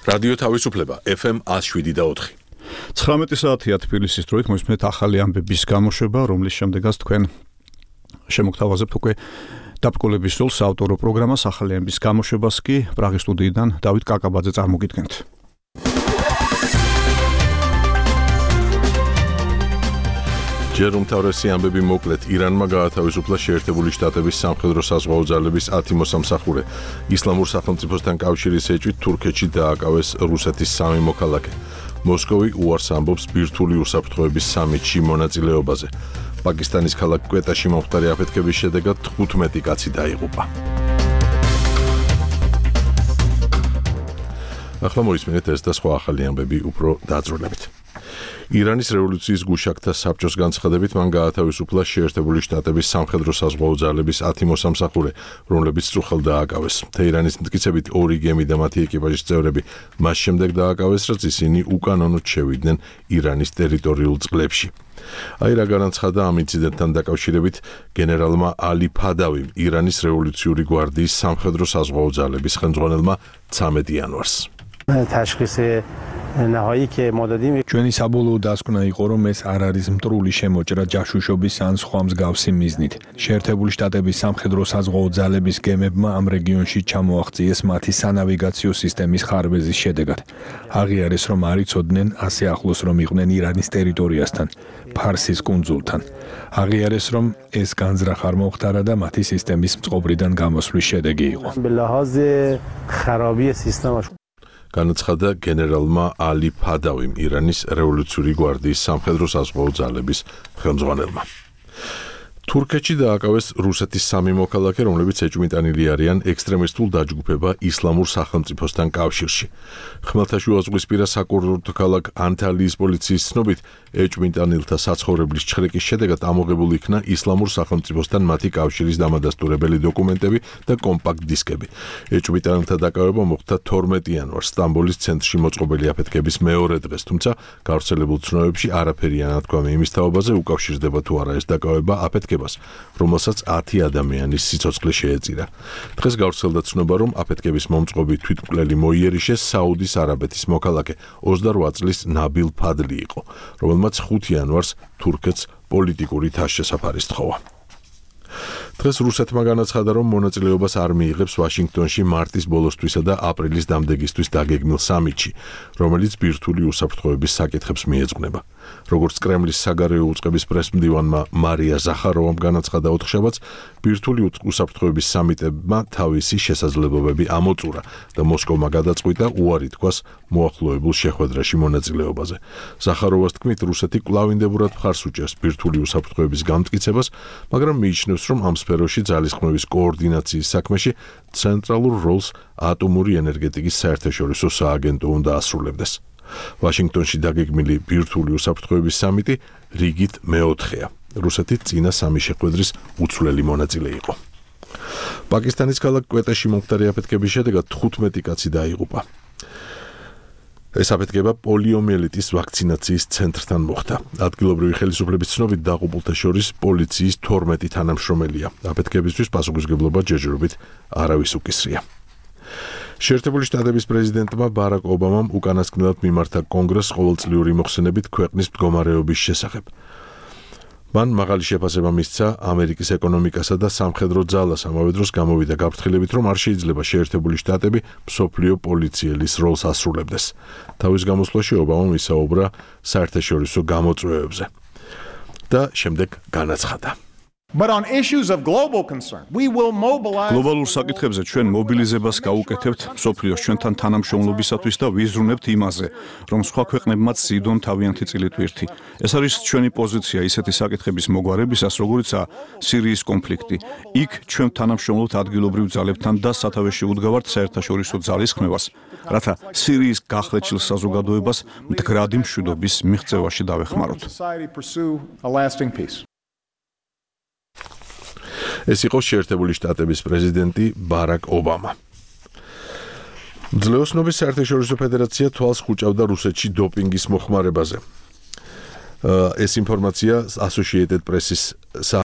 რადიო თავისუფლება FM 107.4. 19 საათია თბილისის დროით მოისმენთ ახალი ამბების გამოშვება, რომლის შემდეგაც თქვენ შემოგთავაზებთ უკვე დაბრკოლების სულ საავტორო პროგრამას ახალი ამბების გამოშვებას კი პრაღის სტუდიიდან დავით კაკაბაძე წარმოგიდგენთ. ჯერ უმთავრესი ამბები მოკლედ ირანმა გაათავისუფლა შეერთებული შტატების სამხედრო საზღვაო ძალების 10 მოსამსახურე. ისლამურ სახელმწიფოსთან კავშირის ეჭვით თურქეთში დააკავეს რუსეთის 3 მოქალაქე. მოსკოვი უარს ამბობს ბირთვული უსაფრთხოების სამიტში მონაწილეობაზე. პაკისტანის ქალაქ კვეტაში მომხდარი აფეთქების შედეგად 15 კაცი დაიღუპა. ახლა მოისმენთ ეს და სხვა ახალი ამბები უფრო დაწვრილებით. ირანის რევოლუციის გუშაგთა საბჭოს განცხადებით მან გაათავისუფლა შეერთებული შტატების სამხედრო საზღვაო ძალების 10 მოსამსახურე, რომლებიც წუხელ დააკავეს. თეირანის მტკიცებით 2 გემი და მათი ეკიპაჟის წევრები მას შემდეგ დააკავეს, რაც ისინი უკანონოდ შევიდნენ ირანის ტერიტორიულ წყლებში. რა განაცხადა ამ ინციდენტთან დაკავშირებით გენერალმა ალი ფადავიმ, ირანის რევოლუციური გვარდიის სამხედრო საზღვაო ძალების ხელმძღვანელმა 13 იანვარს. ჩვენი საბოლოო დასკვნა იყო, რომ ეს არ არის მტრული შემოჭრა ჯაშუშობის ან სხვა მსგავსი მიზნით. შეერთებული შტატების სამხედრო საზღვაო ძალების გემებმა ამ რეგიონში ჩამოაღწიეს მათი სანავიგაციო სისტემის ხარბეზის შედეგად. აღიარეს, რომ არ იცოდნენ ასე ახლოს რომ იყვნენ ირანის ტერიტორიასთან, ფარსის კუნძულთან. აღიარეს, რომ ეს განზრახ არ მოხდარა და მათი სისტემის წყობრიდან გამოსვლის შედეგი იყო. განაცხადა გენერალმა ალი ფადავიმ, ირანის რევოლუციური გვარდიის სამხედრო საზღვაო ძალების ხელმძღვანელმა. თურქეთში დააკავეს რუსეთის 3 მოქალაქე, რომლებიც ეჭვმიტანილი არიან ექსტრემისტულ დაჯგუფება ისლამურ სახელმწიფოსთან კავშირში. ხმელთაშუაზღვისპირა საკურორტო ქალაქ ანტალიის პოლიციის ცნობით, ეჭვმიტანილთა საცხოვრებლის ჩხრეკის შედეგად ამოღებული იქნა ისლამურ სახელმწიფოსთან მათი კავშირის დამადასტურებელი დოკუმენტები და კომპაქტ დისკები. ეჭვმიტანილთა დაკავება მოხდა 12 იანვარს სტამბოლის ცენტრში მოწყობილი აფეთქების მეორე დღეს, თუმცა გავრცელებულ ცნობებში არაფერია ნათქვამი იმის თაობაზე, უკავშირდება თუ არა ეს დაკავება აფეთქებას, რომელსაც 10 ადამიანის სიცოცხლე შეეწირა. დღეს გავრცელდა ცნობა, რომ აფეთქების მომწყობი თვითმკვლელი მოიერიშეს საუდის არაბეთის მოქალაქე 28 წლის ნაბილ ფადლი იყო, რომელმაც 5 იანვარს თურქეთს პოლიტიკური თაშსაფარი სთხოვა. დღეს რუსეთმა განაცხადა, რომ მონაწილეობას არ მიიღებს ვაშინგტონში მარტის ბოლოსთვისა და აპრილის დამდეგისთვის დაგეგმილ სამიტში, რომელიც ბირთვული უსაფრთხოების საკითხებს მიეძღვნება. როგორც კრემლის საგარეო უწყების პრესმდივანმა მარია ზახაროვამ განაცხადა ოთხშაბათს, ბირთვული უსაფრთხოების სამიტებმა თავისი შესაძლებლობები ამოწურა და მოსკოვმა გადაწყვიტა უარი თქვას მოახლოებულ შეხვედრაში მონაწილეობაზე. ზახაროვას თქმით, რუსეთი კვლავინდებურად მხარს უჭერს ბირთვული უსაფრთხოების გამტკიცებას, მაგრამ მიიჩნევს, რომ ამ სფეროში ძალისხმევის კოორდინაციის საქმეში ცენტრალურ როლს ატომური ენერგეტიკის საერთაშორისო სააგენტო უნდა ასრულებდეს. ვაშინგტონში დაგეგმილი ბირთვული უსაფრთხოების სამიტი რიგით მე-4-ია. რუსეთი წინა 3 შეხვედრის უცვლელი მონაწილე იყო. პაკისტანის ქალაქ კვეტაში მომხდარი აფეთქების შედეგად 15 კაცი დაიღუპა. ეს აფეთქება პოლიომიელიტის ვაქცინაციის ცენტრთან მოხდა. ადგილობრივი ხელისუფლების ცნობით დაღუპულთა შორის პოლიციის 12 თანამშრომელია. აფეთქებისთვის პასუხისმგებლობა ჯერჯერობით არავის უკისრია. შეერთებული შტატების პრეზიდენტმა ბარაკ ობამამ უკანასკნელად მიმართა კონგრესს ყოველწლიური მოხსენებით ქვეყნის მდგომარეობის შესახებ. მან მაღალი შეფასება მისცა ამერიკის ეკონომიკასა და სამხედრო ძალას, ამავე დროს გამოვიდა გაფრთხილებით, რომ არ შეიძლება შეერთებული შტატები მსოფლიო პოლიციელის როლს ასრულებდეს. თავის გამოსვლაში ობამამ ისაუბრა საერთაშორისო გამოწვევებზე და შემდეგ განაცხადა. But on issues of global concern, we will mobilize გლობალურ საკითხებზე ჩვენ მობილიზებას გავუკეთებთ მსოფლიოს ჩვენთან თანამშრომლობისათვის და ვიზრუნებთ იმაზე, რომ სხვა ქვეყნებმაც ზიდონ თავიანთი წილითვირთი. ეს არის ჩვენი პოზიცია ისეთი საკითხების მოგვარებისას, როგორიცაა სირიის კონფლიქტი. იქ ჩვენ თანამშრომლობთ ადგილობრივ ძალებთან და სათავეში უდგავართ საერთაშორისო ძალისხმევას, რათა სირიის გახლეჩილ საზოგადოებას მდგრადი მშვიდობის მიღწევაში დავეხმაროთ. ეს იყო შეერთებული შტატების პრეზიდენტი ბარაკ ობამა. ძლეოსნობის საერთაშორისო ფედერაცია თვალს ხუჭავდა რუსეთში დოპინგის მოხმარებაზე. ეს ინფორმაცია Associated Press-ის